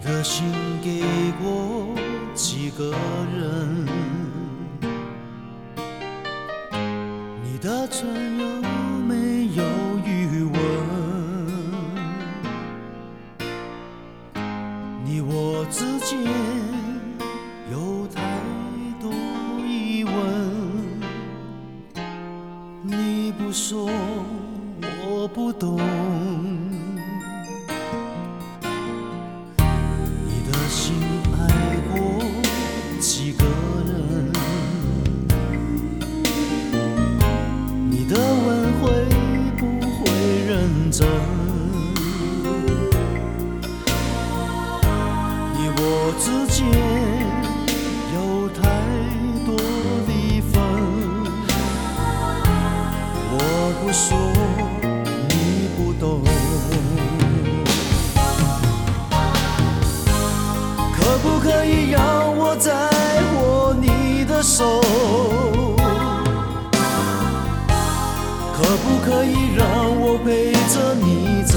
的心给过几个人？你的唇有没有余温？你我之间有太多疑问，你不说我不懂。心爱过几个人？你的吻会不会认真？你我之间有太多离分，我不说你不懂。可不可以让我再握你的手？可不可以让我陪着你走？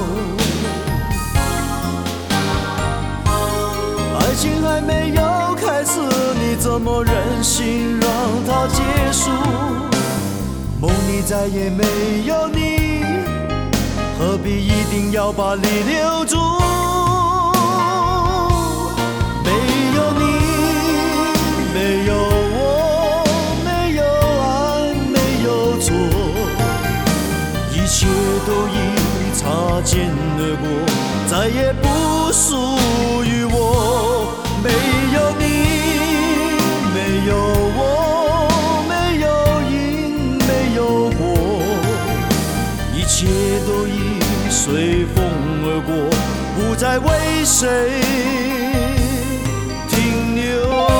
爱情还没有开始，你怎么忍心让它结束？梦里再也没有你，何必一定要把你留住？没有我，没有爱，没有错，一切都已擦肩而过，再也不属于我。没有你，没有我，没有因，没有果，一切都已随风而过，不再为谁停留。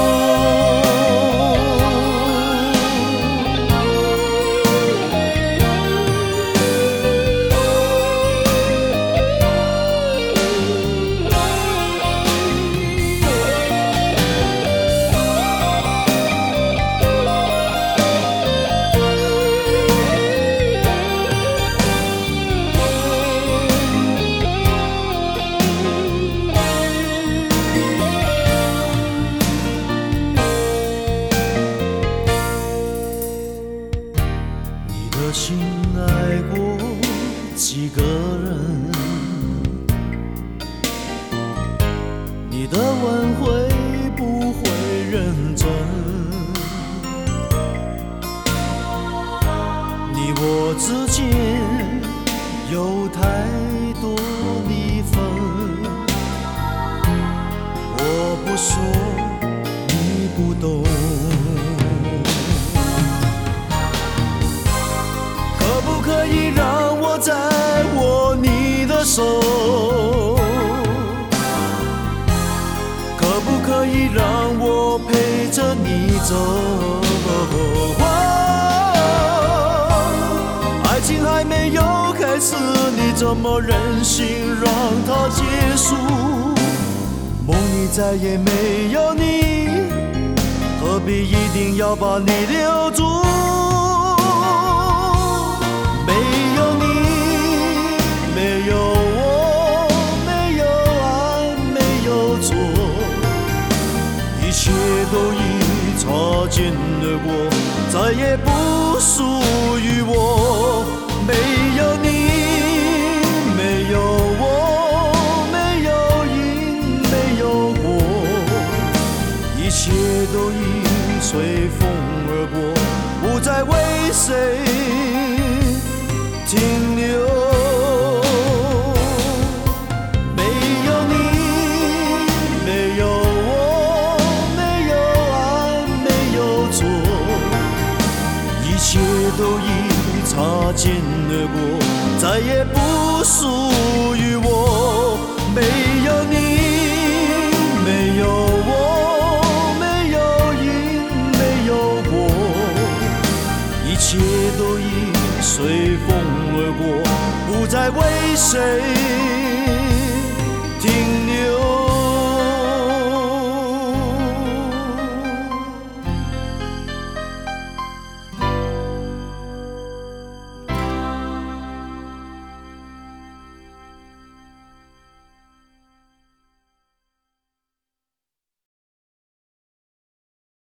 心爱过几个人？你的吻会不会认真？你我之间有太多离分，我不说你不懂。可不可以让我再握你的手？可不可以让我陪着你走？爱情还没有开始，你怎么忍心让它结束？梦里再也没有你，何必一定要把你留住？一切都已擦肩而过，再也不属于我。没有你，没有我，没有因，没有果，一切都已随风而过，不再为谁停留。一切都已擦肩而过，再也不属于我。没有你，没有我，没有因，没有果，一切都已随风而过，不再为谁